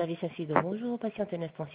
service ainsi de bonjour, patiente un instant.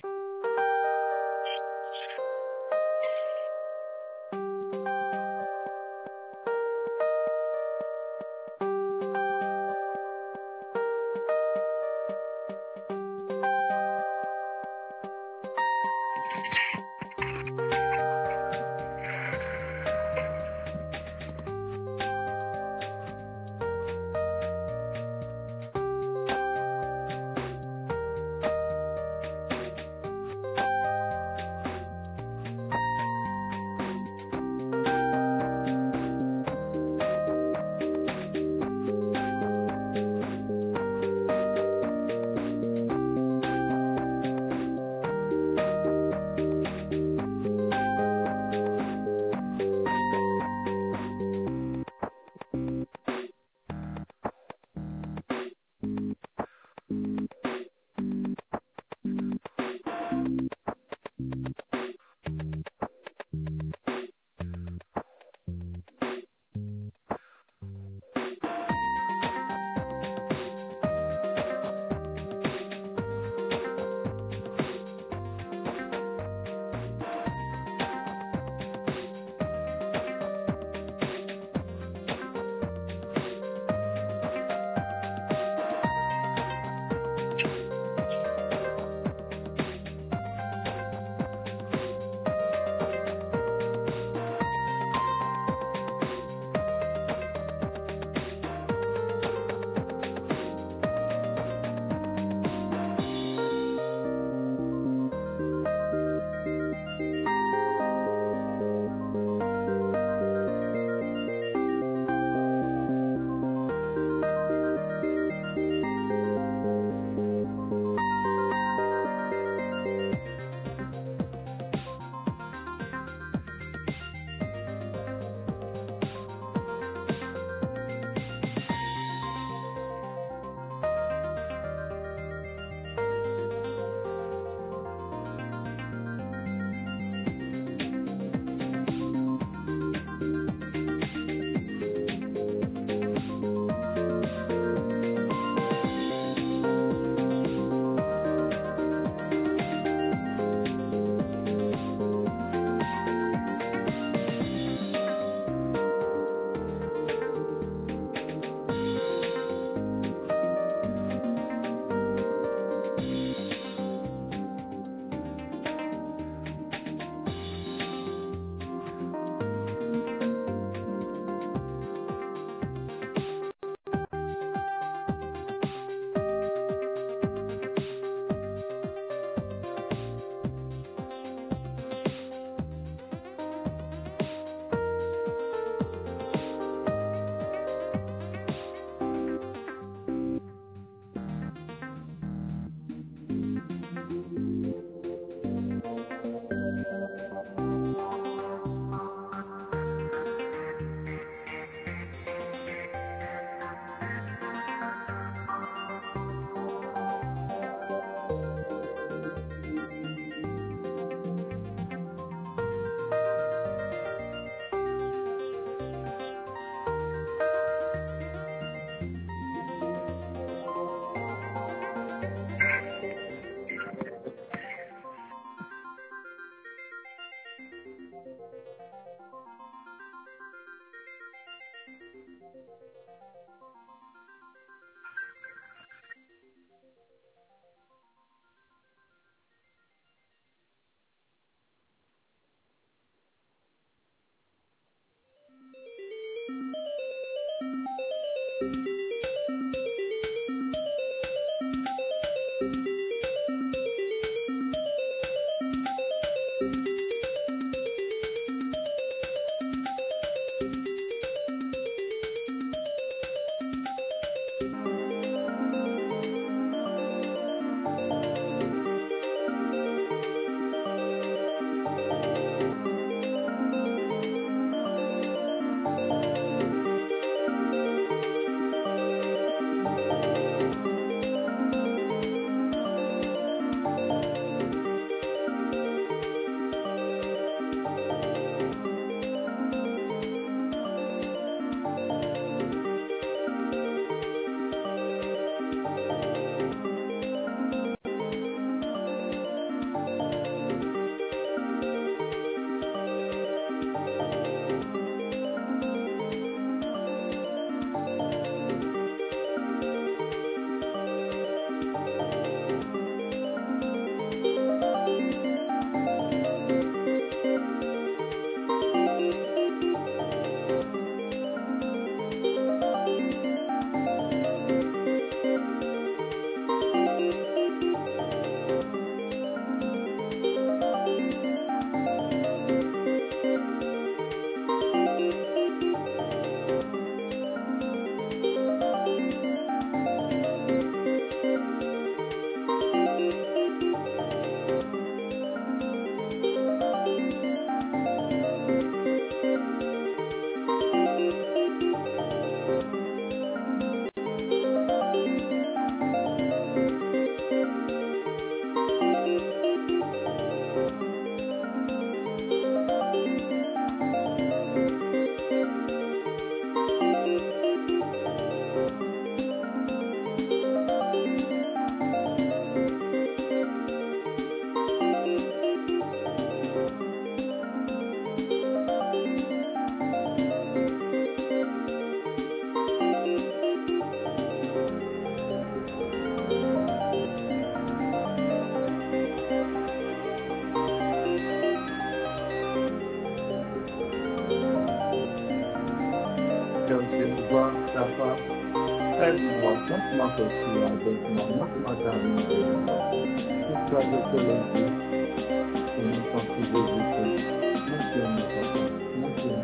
de voir sa part. Elle voit simplement que tu as avec moi, madame, c'est ça, je te le dis, et nous sommes plus Jésus-Christ. Merci, mon papa. Merci.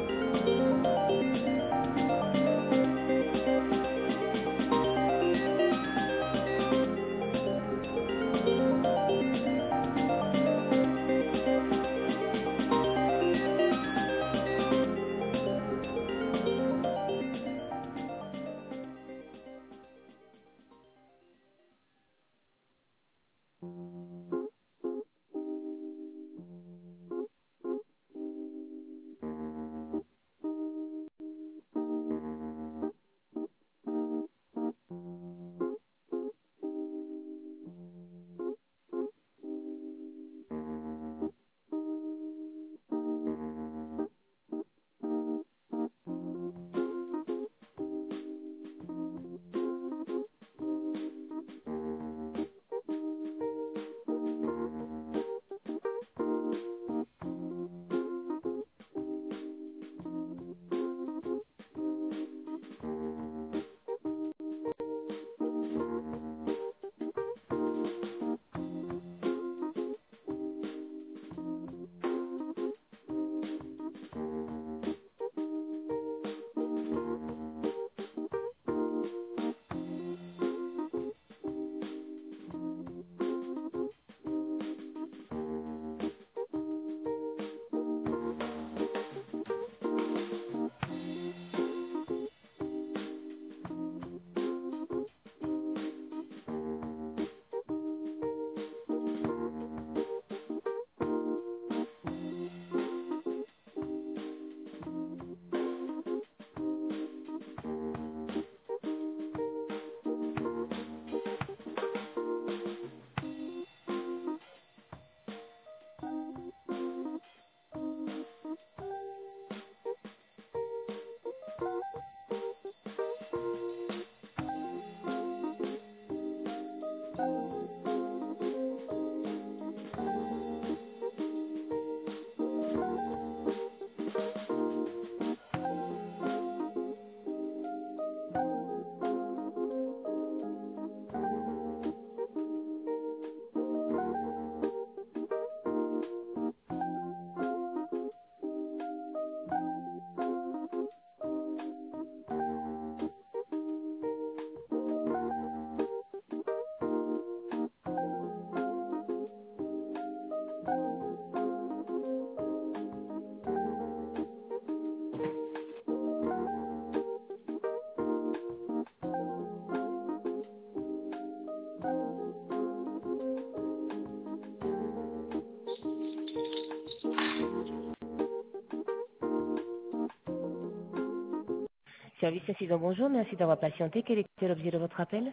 Service incident, bonjour, merci d'avoir patienté. Quel était l'objet de votre appel?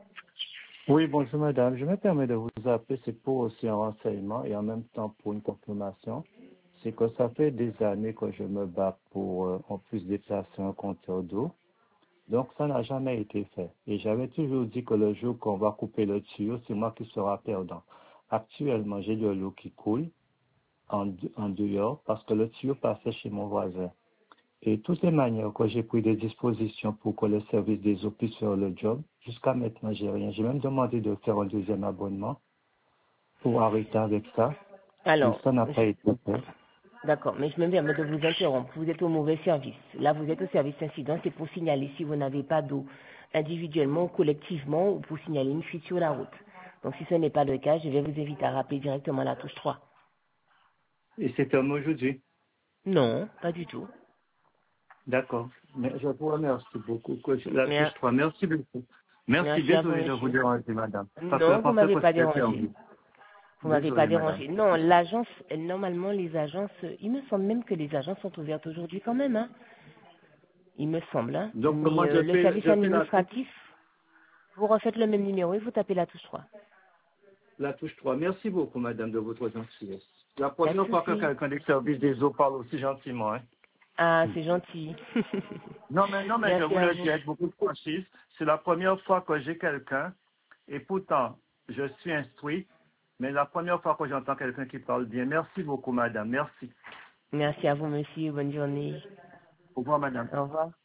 Oui, bonjour madame. Je me permets de vous appeler, c'est pour aussi un renseignement et en même temps pour une confirmation. C'est que ça fait des années que je me bats pour en plus déplacer un compteur d'eau. Donc ça n'a jamais été fait. Et j'avais toujours dit que le jour qu'on va couper le tuyau, c'est moi qui sera perdant. Actuellement, j'ai de l'eau qui coule en dehors parce que le tuyau passait chez mon voisin. Et toutes les manières que j'ai pris des dispositions pour que le service des eaux puisse faire le job, jusqu'à maintenant, j'ai rien. J'ai même demandé de faire un deuxième abonnement pour arrêter avec ça. Alors, Et ça n'a pas été fait. d'accord, mais je me permets de vous interrompre. Vous êtes au mauvais service. Là, vous êtes au service incident, c'est pour signaler si vous n'avez pas d'eau individuellement ou collectivement ou pour signaler une fuite sur la route. Donc, si ce n'est pas le cas, je vais vous inviter à rappeler directement la touche 3. Et c'est comme aujourd'hui. Non, pas du tout. D'accord. Mais je vous remercie beaucoup. La Mer- touche 3. Merci beaucoup. Merci. Merci à vous, Désolé de vous monsieur. déranger, madame. Parce que je Non, vous pensais m'avez que pas c'était dérangé. fermé. Vous m'avez pas Désolé, madame. dérangé. Non, l'agence, normalement, les agences, il me semble même que les agences sont ouvertes aujourd'hui quand même, hein. Il me semble, hein. Donc, Mais comment le service je fais administratif, vous refaites le même numéro et vous tapez la touche 3. la touche 3. Merci beaucoup, madame, de votre gentillesse. La Pas de première fois que souci. quelqu'un des services des eaux parle aussi gentiment, hein. Ah, c'est gentil. Non, mais je Merci vous à le vous. dis avec beaucoup de franchise. C'est la première fois que j'ai quelqu'un, et pourtant, je suis instruit, mais la première fois que j'entends quelqu'un qui parle bien. Merci beaucoup, madame. Merci. Merci à vous, monsieur. Bonne journée. Au revoir, madame. Au revoir.